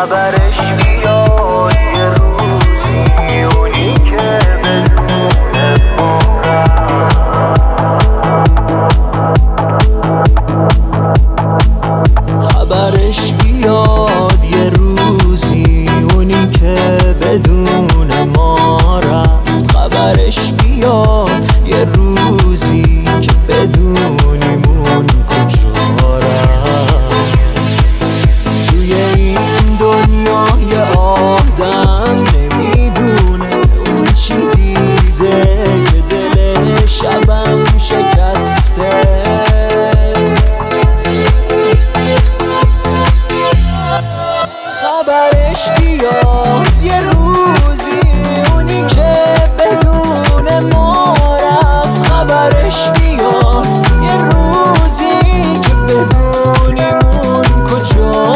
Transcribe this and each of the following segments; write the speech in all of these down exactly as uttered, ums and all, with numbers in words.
خبرش بیاد یه روزی اونی که بدون ما خبرش بیاد یه روزی اونی که بدون ما رفت خبرش بیاد یه روزی که بدونیمون کجا رفت توی این دنیای آدم نمیدونه اون چی دیده که دل شبم شکسته خبرش بیاد یه روزی اونی که بدون ما رفت خبرش بیاد یه روزی که بدونیمون کجا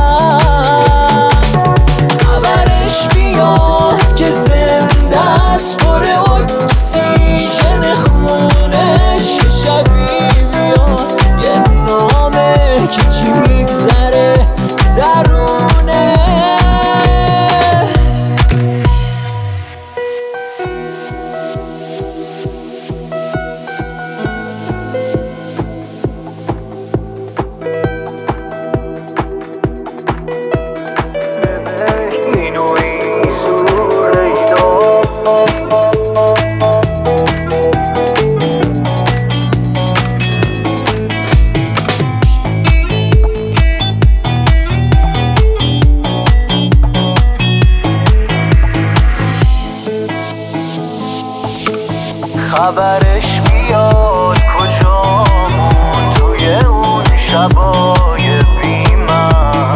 رفت خبرش بیاد که زنده است پر اکسیژن خونش یه شبی بیاد یه نامه که چی میگذره درونه خبرش بیاد کجامون توی اون شبای بی‌من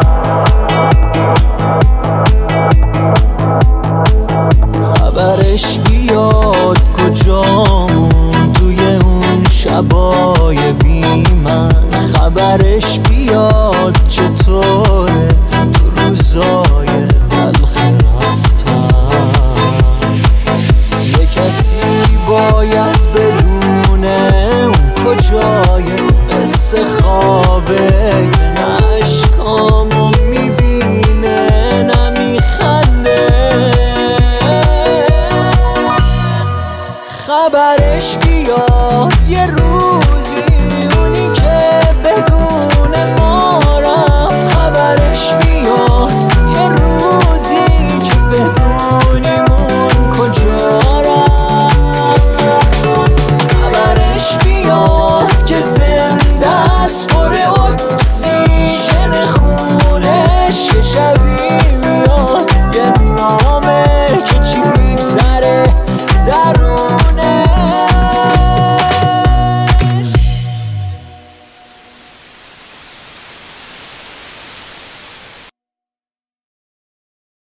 خبرش بیاد کجامون توی اون شبای بی‌من خبرش بیاد چطوره تو روزای تلخ رفتن یه کسی باید بدونه اون کجای قصه خوابه که نه اشکامو میبینه نه میخنده خبرش بیاد یه روزی اونی که بدون ما رفت خبرش بیاد